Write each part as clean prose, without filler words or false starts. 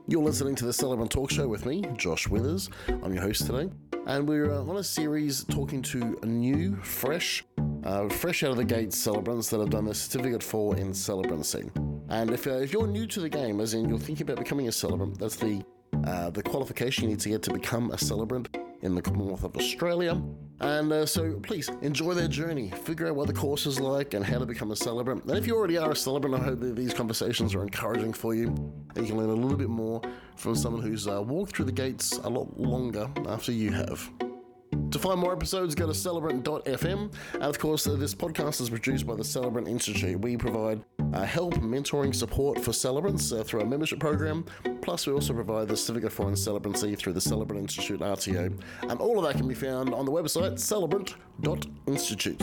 You're listening to the Celebrant Talk Show with me, Josh Withers. I'm your host today, and we're on a series talking to new, fresh out of the gate celebrants that have done their Certificate 4 in celebrancy. And if you're new to the game, as in you're thinking about becoming a celebrant, that's the qualification you need to get to become a celebrant in the Commonwealth of Australia. And so please enjoy their journey, figure out what the course is like and how to become a celebrant. And if you already are a celebrant, I hope that these conversations are encouraging for you and you can learn a little bit more from someone who's walked through the gates a lot longer after you have. To find more episodes, go to celebrant.fm. And of course, this podcast is produced by the Celebrant Institute. We provide help, mentoring, support for celebrants through our membership program. Plus, we also provide the Certificate for in Celebrancy through the Celebrant Institute RTO. And all of that can be found on the website celebrant.institute.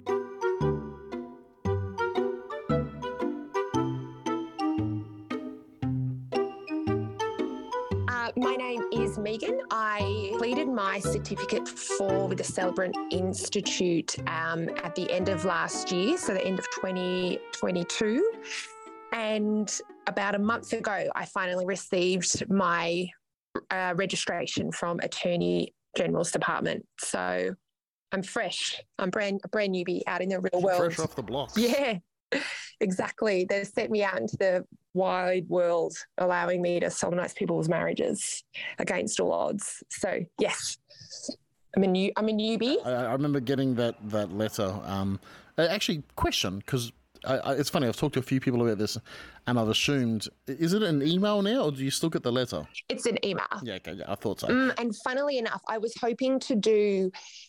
My name is Megan. I completed my Certificate 4 with the Celebrant Institute at the end of last year, so the end of 2022. And about a month ago, I finally received my registration from Attorney General's Department. So I'm fresh. I'm a brand newbie out in the real world. Fresh off the blocks. Yeah, exactly. They've sent me out into the wide world, allowing me to solemnise people's marriages against all odds. So yes, I'm a newbie. I remember getting that letter. Actually, question, because it's funny, I've talked to a few people about this and I've assumed, is it an email now or do you still get the letter? It's an email. Yeah, okay, yeah, I thought so. And funnily enough, I was hoping to do,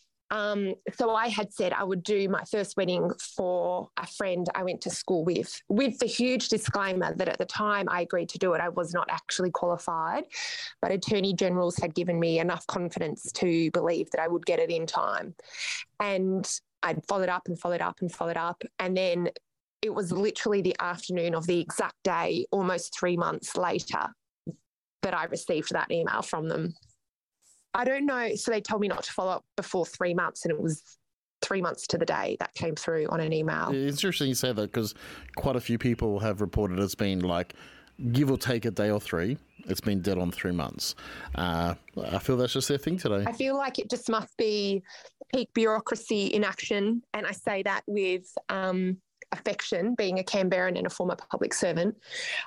so I had said I would do my first wedding for a friend I went to school with the huge disclaimer that at the time I agreed to do it, I was not actually qualified, but Attorney General's had given me enough confidence to believe that I would get it in time. And I'd followed up. And then it was literally the afternoon of the exact day, almost 3 months later, that I received that email from them. I don't know. So they told me not to follow up before 3 months, and it was 3 months to the day that came through on an email. It's interesting you say that because quite a few people have reported it's been like, give or take a day or three, it's been dead on 3 months. I feel that's just their thing today. I feel like it just must be peak bureaucracy in action. And I say that with affection, being a Canberran and a former public servant.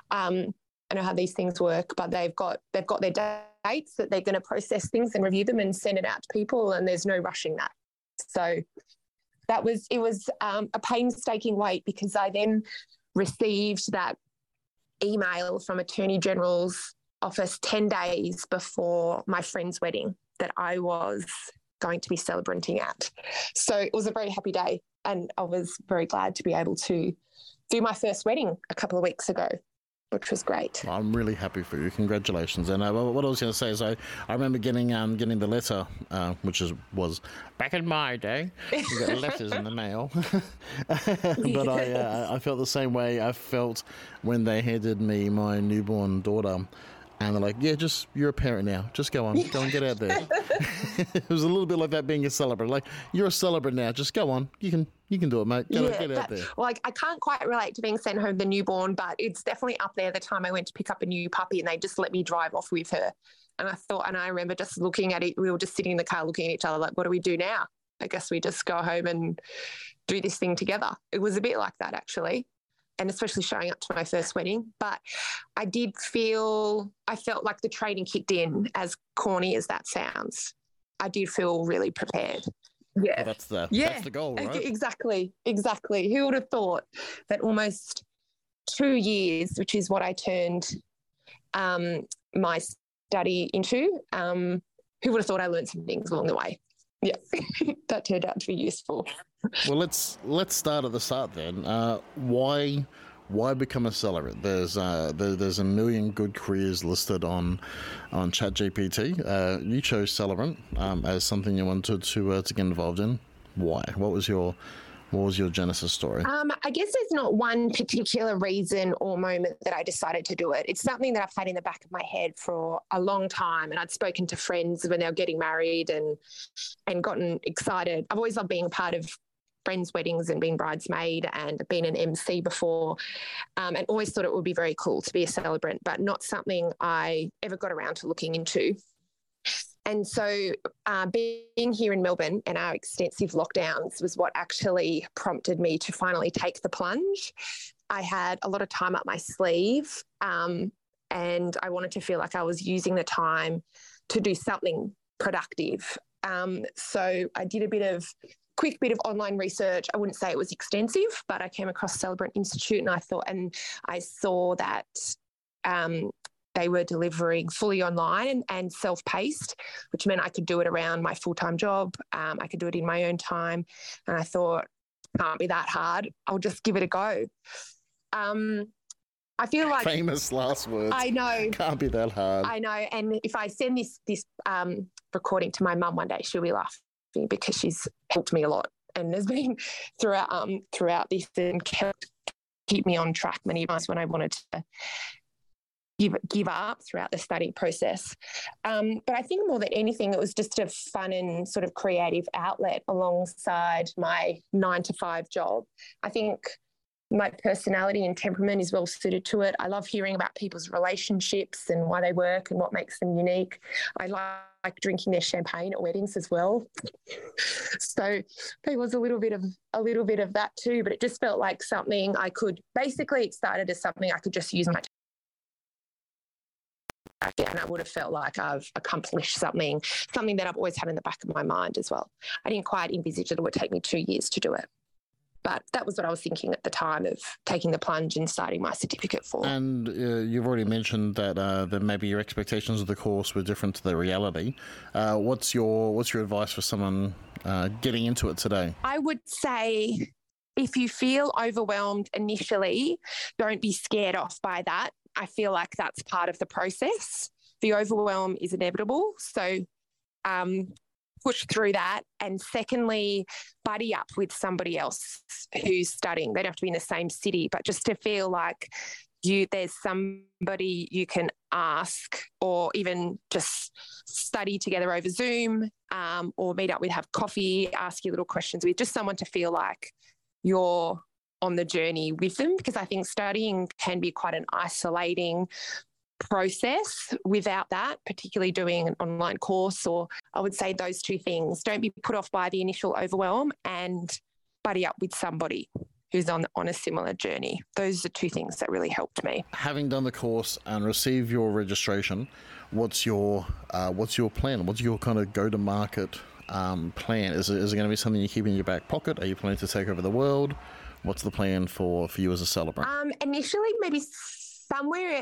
I know how these things work, but they've got their dates that they're going to process things and review them and send it out to people, and there's no rushing that. So it was a painstaking wait, because I then received that email from Attorney General's office 10 days before my friend's wedding that I was going to be celebrating at. So it was a very happy day, and I was very glad to be able to do my first wedding a couple of weeks ago, which was great. Well, I'm really happy for you. Congratulations. And what I was going to say is I remember getting the letter, which was back in my day. You got letters in the mail. But I felt the same way I felt when they handed me my newborn daughter. And they're like, yeah, you're a parent now. Just go and get out there. It was a little bit like that being a celebrant. Like, you're a celebrant now. Just go on. You can do it, mate. Get out there. Well, I can't quite relate to being sent home the newborn, but it's definitely up there the time I went to pick up a new puppy and they just let me drive off with her. And I remember just looking at it. We were just sitting in the car looking at each other like, what do we do now? I guess we just go home and do this thing together. It was a bit like that, actually. And especially showing up to my first wedding. But I felt like the training kicked in, as corny as that sounds. I did feel really prepared. Yeah. Well, that's the goal, right? Exactly. Who would have thought that almost 2 years, which is what I turned my study into, who would have thought I learned some things along the way? Yeah, that turned out to be useful. Well, let's start at the start then. Why become a celebrant? There's a million good careers listed on ChatGPT. You chose celebrant as something you wanted to get involved in. Why? What was your genesis story? I guess there's not one particular reason or moment that I decided to do it. It's something that I've had in the back of my head for a long time, and I'd spoken to friends when they were getting married and gotten excited. I've always loved being a part of friends' weddings and been bridesmaid and been an MC before, and always thought it would be very cool to be a celebrant, but not something I ever got around to looking into. And so being here in Melbourne and our extensive lockdowns was what actually prompted me to finally take the plunge. I had a lot of time up my sleeve, and I wanted to feel like I was using the time to do something productive. So I did a quick bit of online research. I wouldn't say it was extensive, but I came across Celebrant Institute and I saw that they were delivering fully online and self-paced, which meant I could do it around my full-time job. I could do it in my own time. And I thought, can't be that hard. I'll just give it a go. I feel like famous last words. I know. Can't be that hard. I know. And if I send this recording to my mum one day, she'll be laughing because she's helped me a lot and has been throughout this and keep me on track many times when I wanted to give up throughout the study process. But I think more than anything, it was just a fun and sort of creative outlet alongside my 9-to-5 job. I think my personality and temperament is well suited to it. I love hearing about people's relationships and why they work and what makes them unique. I like drinking their champagne at weddings as well. So there was a little bit of that too, but it just felt like something I could basically, it started as something I could just use my and I would have felt like I've accomplished something that I've always had in the back of my mind as well. I didn't quite envisage it would take me 2 years to do it. But that was what I was thinking at the time of taking the plunge and starting my certificate for. And you've already mentioned that maybe your expectations of the course were different to the reality. What's your advice for someone getting into it today? I would say if you feel overwhelmed initially, don't be scared off by that. I feel like that's part of the process. The overwhelm is inevitable. So push through that. And secondly, buddy up with somebody else who's studying. They don't have to be in the same city, but just to feel like there's somebody you can ask or even just study together over Zoom or meet up with, have coffee, ask you little questions with, just someone to feel like you're on the journey with them, because I think studying can be quite an isolating process without that, particularly doing an online course. Or I would say those two things. Don't be put off by the initial overwhelm and buddy up with somebody who's on a similar journey. Those are two things that really helped me. Having done the course and received your registration, what's your plan? What's your kind of go-to-market plan? Is it going to be something you keep in your back pocket? Are you planning to take over the world? What's the plan for you as a celebrant? Initially, maybe somewhere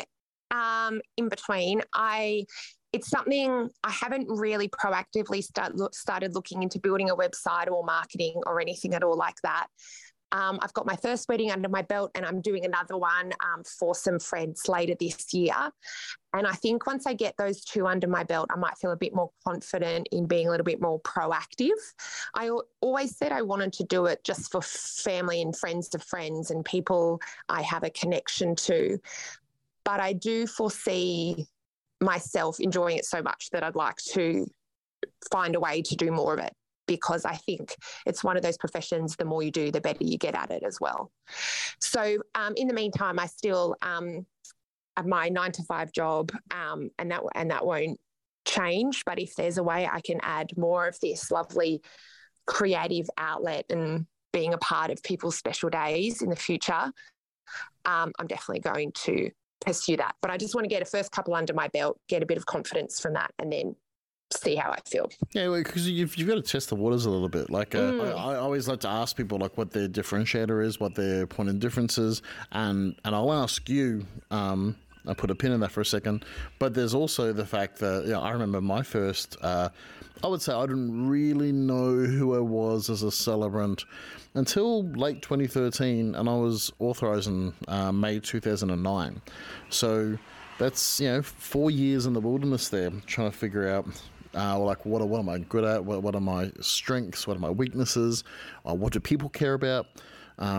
in between. It's something I haven't really proactively started looking into building a website or marketing or anything at all like that. I've got my first wedding under my belt and I'm doing another one for some friends later this year. And I think once I get those two under my belt, I might feel a bit more confident in being a little bit more proactive. I always said I wanted to do it just for family and friends of friends and people I have a connection to. But I do foresee myself enjoying it so much that I'd like to find a way to do more of it, because I think it's one of those professions, the more you do, the better you get at it as well. So in the meantime, I still have my 9-to-5 job and that won't change. But if there's a way I can add more of this lovely creative outlet and being a part of people's special days in the future, I'm definitely going to pursue that. But I just want to get a first couple under my belt, get a bit of confidence from that, and then see how I feel. Yeah, because you've got to test the waters a little bit. Like I always like to ask people like what their differentiator is, what their point of difference is, and I'll ask you. I put a pin in that for a second, but there's also the fact that I remember my first. I would say I didn't really know who I was as a celebrant until late 2013, and I was authorised in May 2009. So that's 4 years in the wilderness there, trying to figure out what am I good at, what are my strengths, what are my weaknesses, what do people care about.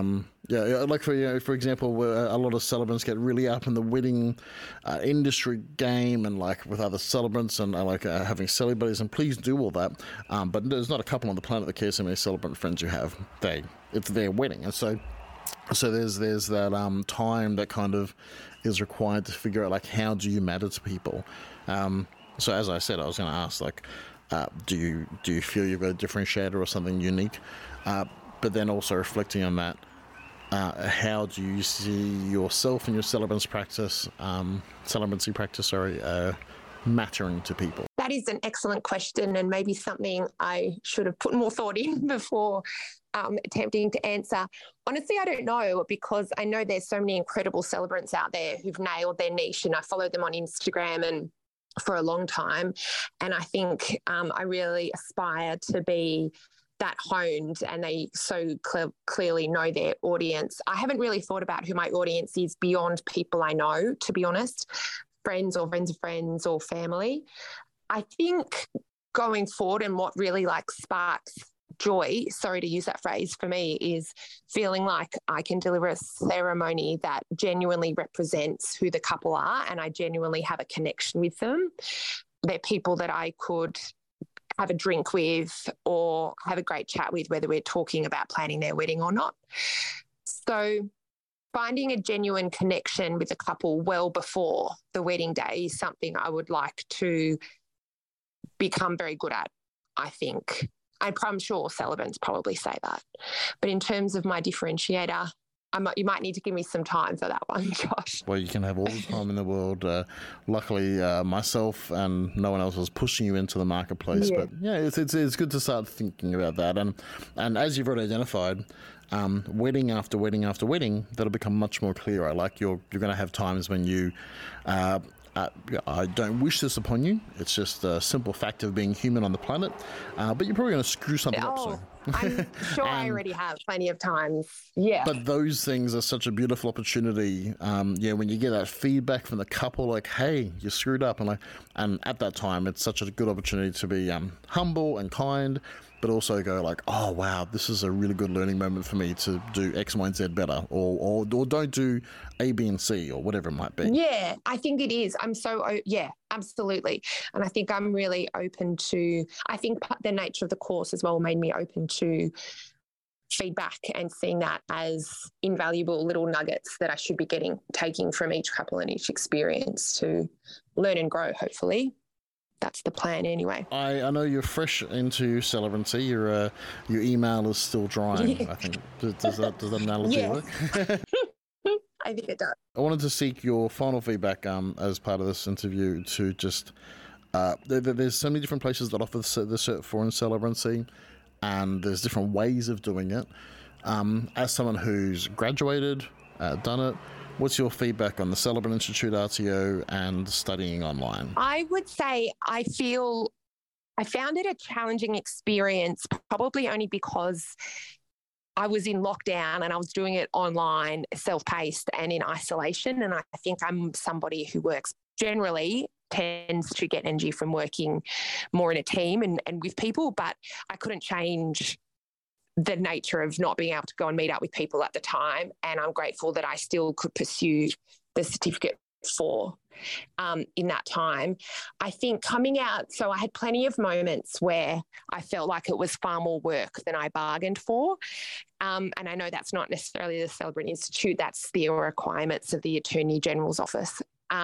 Yeah, like for example, where a lot of celebrants get really up in the wedding industry game, and like with other celebrants and having celebrities, and please do all that. But there's not a couple on the planet that cares how many celebrant friends you have. It's their wedding, and so there's that time that kind of is required to figure out like how do you matter to people. So as I said, I was going to ask like, do you feel you've got a differentiator or something unique? But then also reflecting on that. How do you see yourself and your celebrancy practice, mattering to people? That is an excellent question, and maybe something I should have put more thought in before attempting to answer. Honestly, I don't know, because I know there's so many incredible celebrants out there who've nailed their niche, and I follow them on Instagram and for a long time. And I think I really aspire to be that honed, and they so clearly know their audience. I haven't really thought about who my audience is beyond people I know, to be honest, friends or friends of friends or family. I think going forward, and what really like sparks joy, sorry to use that phrase, for me is feeling like I can deliver a ceremony that genuinely represents who the couple are, and I genuinely have a connection with them. They're people that I could have a drink with or have a great chat with, whether we're talking about planning their wedding or not. So finding a genuine connection with a couple well before the wedding day is something I would like to become very good at, I think. I'm sure celebrants probably say that. But in terms of my differentiator, you might need to give me some time for that one, Josh. Well, you can have all the time in the world. Luckily, myself and no one else was pushing you into the marketplace. Yeah. But yeah, it's good to start thinking about that. And as you've already identified, wedding after wedding after wedding, that'll become much more clearer. Like you're going to have times when you... I don't wish this upon you. It's just a simple fact of being human on the planet. But you're probably going to screw something up soon. I'm sure I already have plenty of times. Yeah. But those things are such a beautiful opportunity. When you get that feedback from the couple, like, hey, you screwed up. And at that time, it's such a good opportunity to be humble and kind, but also go like, oh, wow, this is a really good learning moment for me to do X, Y, and Z better, or don't do A, B, and C, or whatever it might be. Yeah, I think it is. Absolutely. And I think I'm really open to, I think the nature of the course as well made me open to feedback and seeing that as invaluable little nuggets that I should be taking from each couple and each experience to learn and grow, hopefully. That's the plan anyway. I know you're fresh into celebrancy. Your email is still drying, yeah. I think. Does that analogy work? I think it does. I wanted to seek your final feedback as part of this interview to just... there's so many different places that offer the Cert for in celebrancy, and there's different ways of doing it. As someone who's graduated, done it, what's your feedback on the Celebrant Institute RTO and studying online? I would say I found it a challenging experience, probably only because I was in lockdown and I was doing it online, self-paced and in isolation. And I think I'm somebody who generally tends to get energy from working more in a team and with people, but I couldn't change the nature of not being able to go and meet up with people at the time. And I'm grateful that I still could pursue the certificate in that time. I think coming out, so I had plenty of moments where I felt like it was far more work than I bargained for. And I know that's not necessarily the Celebrant Institute, that's the requirements of the Attorney General's office.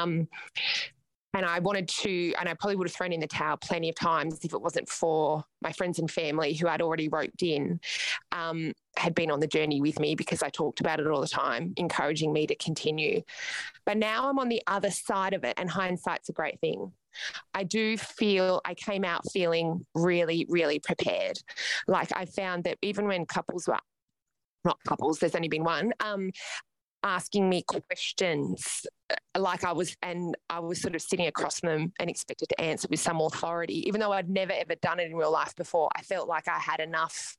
And I wanted to, and I probably would have thrown in the towel plenty of times if it wasn't for my friends and family who had already roped in, had been on the journey with me because I talked about it all the time, encouraging me to continue. But now I'm on the other side of it, and hindsight's a great thing. I do feel I came out feeling really, really prepared. Like I found that even when there's only been one, asking me questions like I was sort of sitting across from them and expected to answer with some authority, even though I'd never ever done it in real life before. I felt like I had enough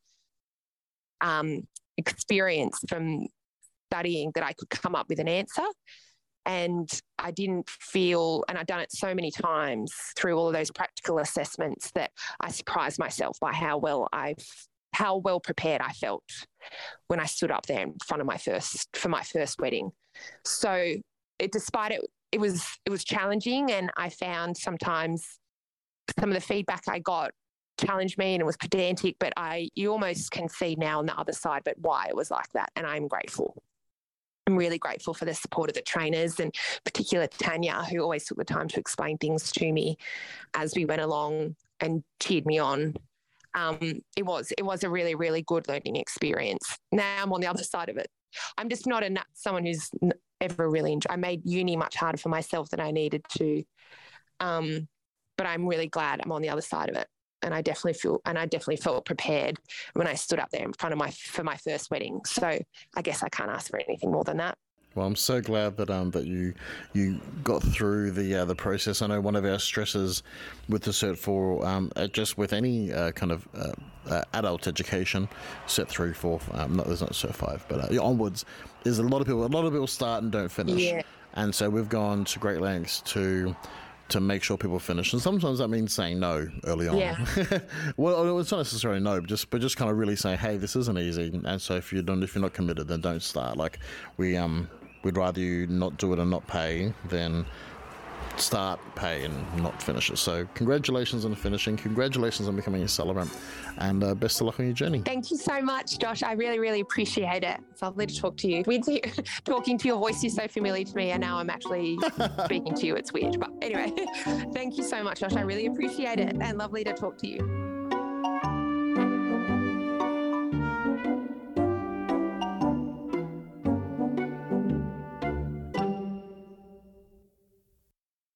experience from studying that I could come up with an answer. And I didn't feel, and I'd done it so many times through all of those practical assessments, that I surprised myself by how well I've how well prepared I felt when I stood up there in front of my first wedding. So despite it was challenging, and I found sometimes some of the feedback I got challenged me and it was pedantic, but you almost can see now on the other side, but why it was like that. And I'm grateful. I'm really grateful for the support of the trainers, and particularly Tanya, who always took the time to explain things to me as we went along and cheered me on. It was a really, really good learning experience. Now I'm on the other side of it. I'm just not someone who's ever really enjoyed. I made uni much harder for myself than I needed to. But I'm really glad I'm on the other side of it. And I definitely felt prepared when I stood up there in front of for my first wedding. So I guess I can't ask for anything more than that. Well, I'm so glad that that you got through the process. I know one of our stresses with the Cert 4, just with any kind of adult education, Cert 3, 4, there's not Cert 5, but onwards, is a lot of people start and don't finish. Yeah. And so we've gone to great lengths to make sure people finish, and sometimes that means saying no early on. Yeah. Well, it's not necessarily no, but just kind of really saying, hey, this isn't easy, and so if you're not committed, then don't start. Like we'd rather you not do it and not pay than start, pay, and not finish it. So congratulations on finishing. Congratulations on becoming a celebrant, and best of luck on your journey. Thank you so much, Josh. I really, really appreciate it. It's lovely to talk to you. Talking to your voice is so familiar to me, and now I'm actually speaking to you. It's weird. But anyway, thank you so much, Josh. I really appreciate it, and lovely to talk to you.